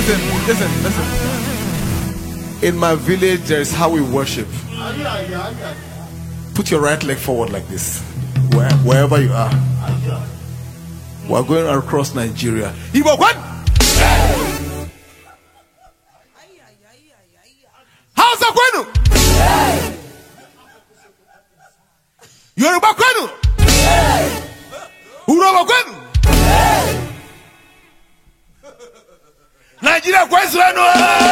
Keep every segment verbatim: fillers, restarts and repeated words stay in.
listen, listen, listen. In my village, there is how we worship. Put your right leg forward like this, where, wherever you are. We're going across Nigeria. Igbo Kwen! Hausa Kwenu! Yoruba Kwenu! Urobo Kwenu! Nigeria Kwenu!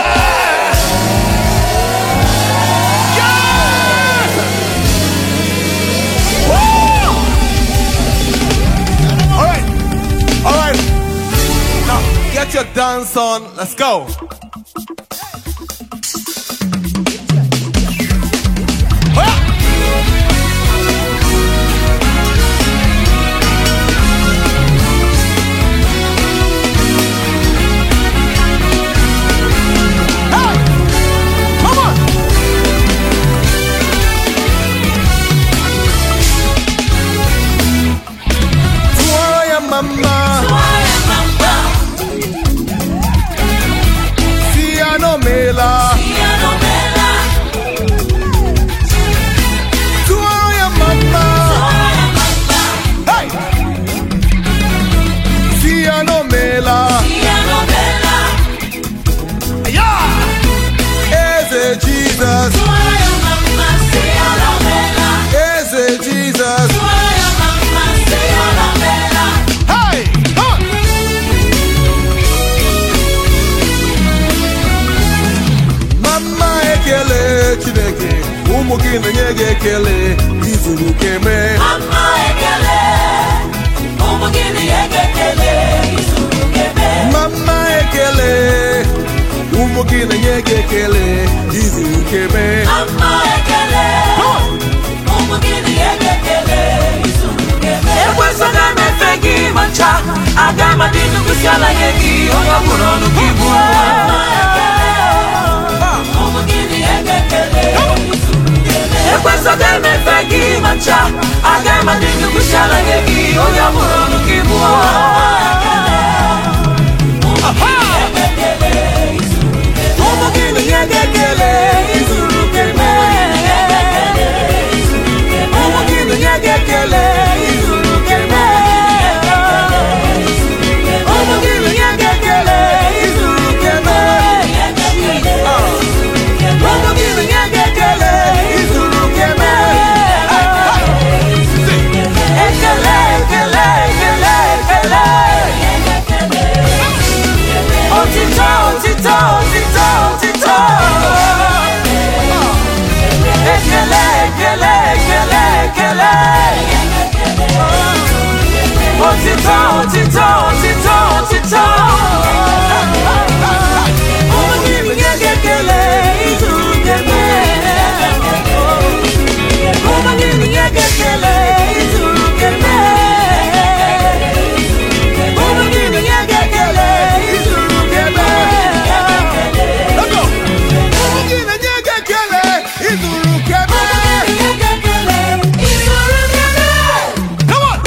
Get your dance on. Let's go. Umugine nyege kele izuru keme. Mama ekele, umugine nyege kele izuru keme. Mama ekele, umugine nyege kele izuru keme. Mama ekele, umugine nyege kele izuru keme. Ekweso na mefegi mancha, agama dinu kusiala yegi oya burono kibu. Mama ekele, umugine nyege kele. Ekweso de me fegi mancha, agama dingu kushala yegi oya murono kibuo. Umugini yegekele izuru keme. Umugini yegekele izuru keme. Umugini yegekele izuru keme. Umugini yegekele izuru keme. Ekele, ekele, ekele, ekele. Otito, otito, otito, otito. Ekele, ekele, ekele, ekele. Otito, otito, otito, otito. Umugini yegekele izuru keme. Umugini yegekele izuru keme. Umugini yegekele izuru keme. Let's go. Umugine nyegekele izuru keme. Come on.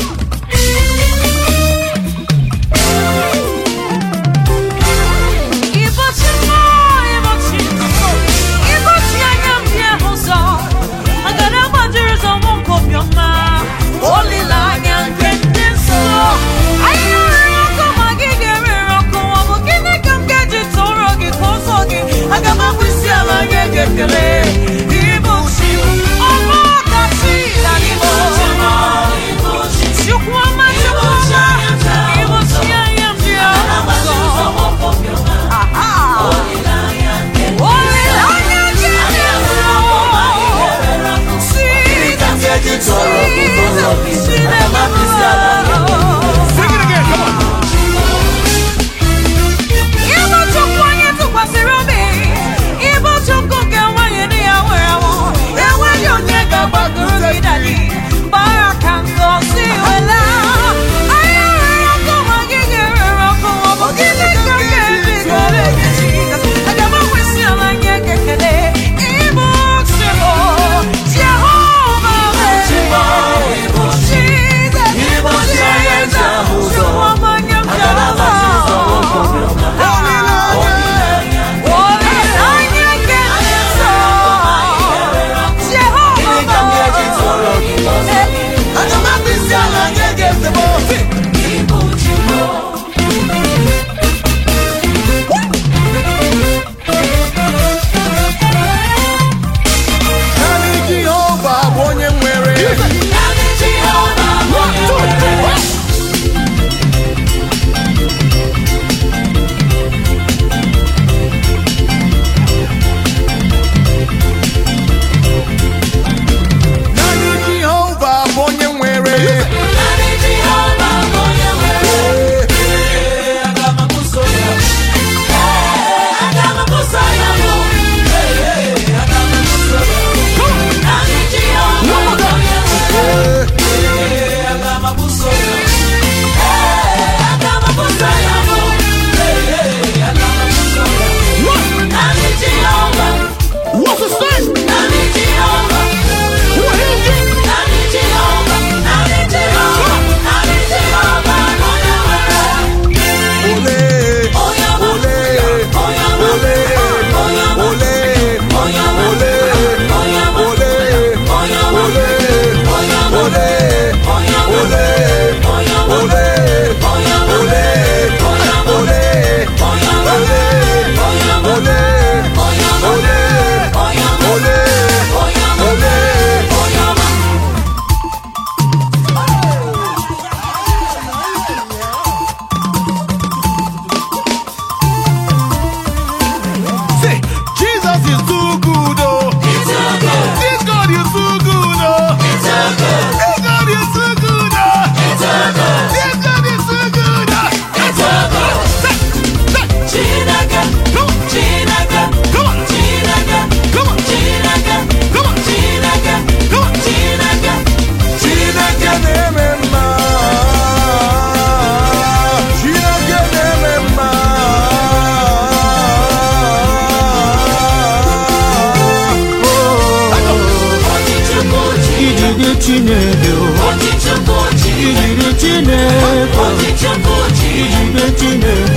Chineke ijide Chineke ijide Chineke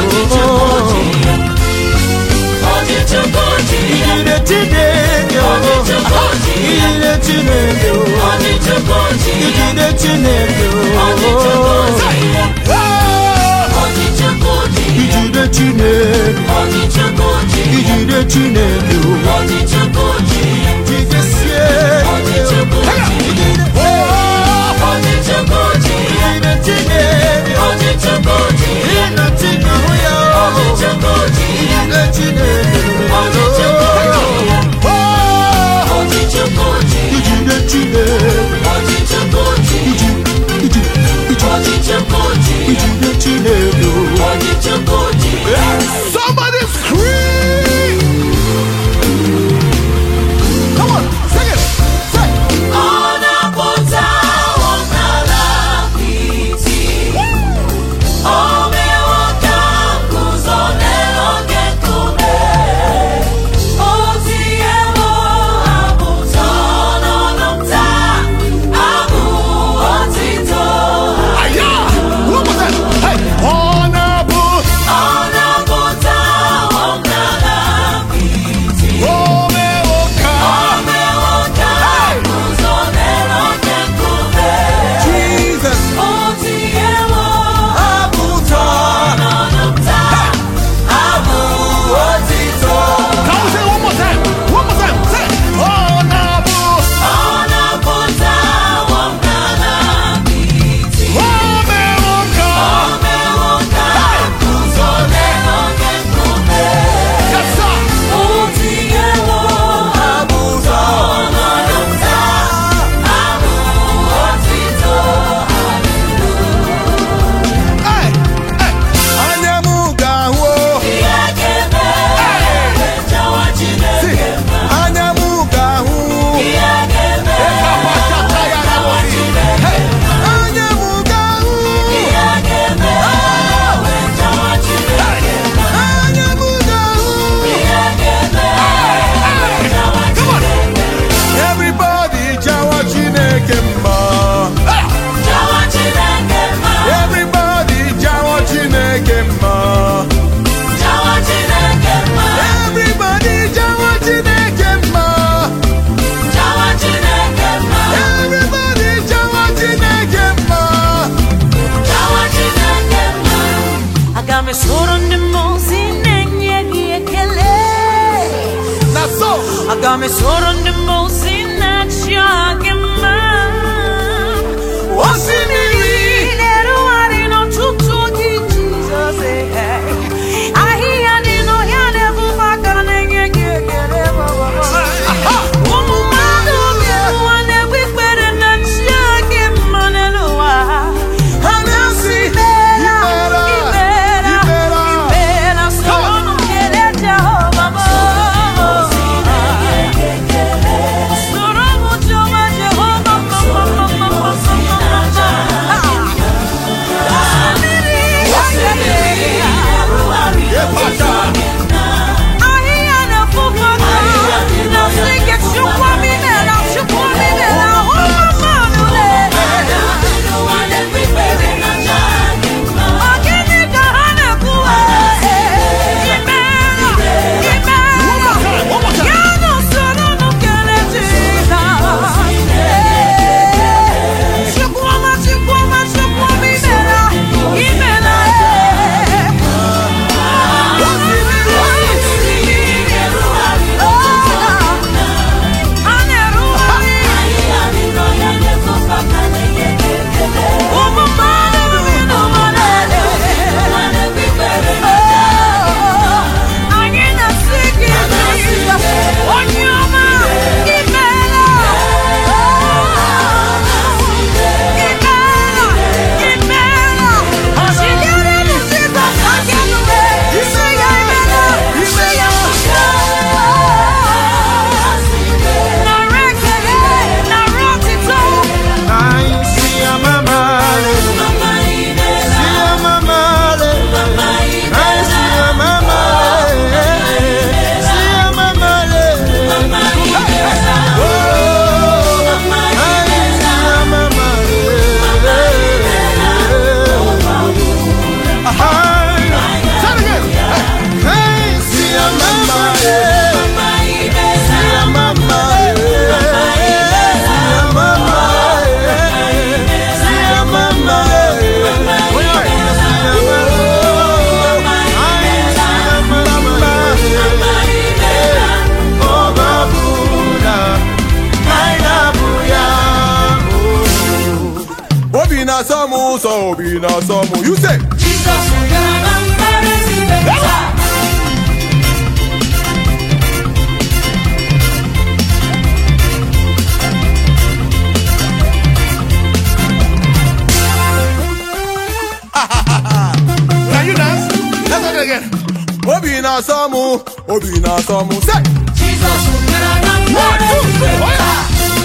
ijide Chineke ijide Chineke ijide Chineke ijide Chineke ijide Chineke Somebody scream! Come on, sing it! Say! Agame soron de mosina chagema. Osimiri nero arino tutu ki Jesus eh. Ahi adino yane bufaka nenge kekere baba. Umu mado ke wane wikwere na chagema neloa. Hanasi ibera ibera ibera sono kele Jehovah. Jehovah, obi na-asọ m. You say Jesus bịara na mbara eluigwe taa. Can you dance? Let's do it again. Obi na-asọ m, obi na-asọ m. Say Jesus bịara na mbara eluigwe taa.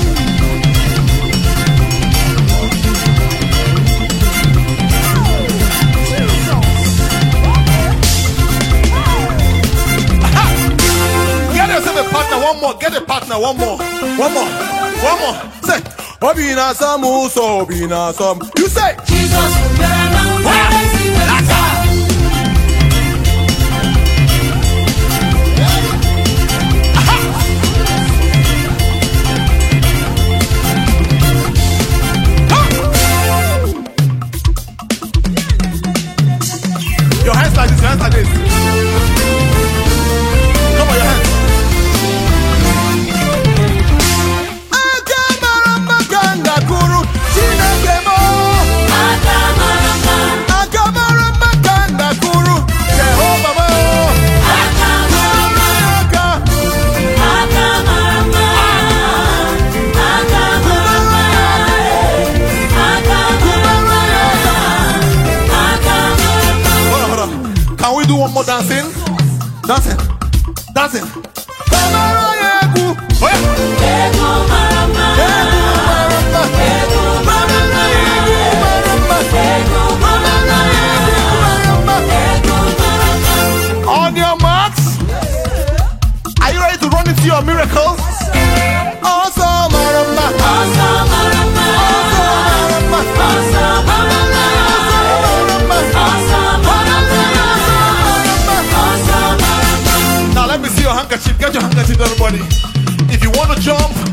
Get yourself a partner, one more. Get a partner, one more. One more. One more. Say obi na-asọ m, so obi na-asọ m. You say Jesus bịara na mbara eluigwe taa. your hands like this, your hands like this. Come on, your hands. Akamaramba kanga kuru Chineke mo. Akamaramba. Akamaramba kanga kuru Jehovah mo. Akamaramba. Akamaramba. Akamaramba. Akamaramba. Hold on, hold on. Can we do one more dancing? Dancing. Dancing. Oh yeah. Ego maramba. Ego maramba. Ego maramba. Ego maramba. On your marks. Are you ready to run into your miracles? Awesome, maramba. Awesome maramba. Awesome maramba. Awesome maramba. Awesome maramba. Now let me see your handkerchief. Get your handkerchief, everybody. If you want to jump,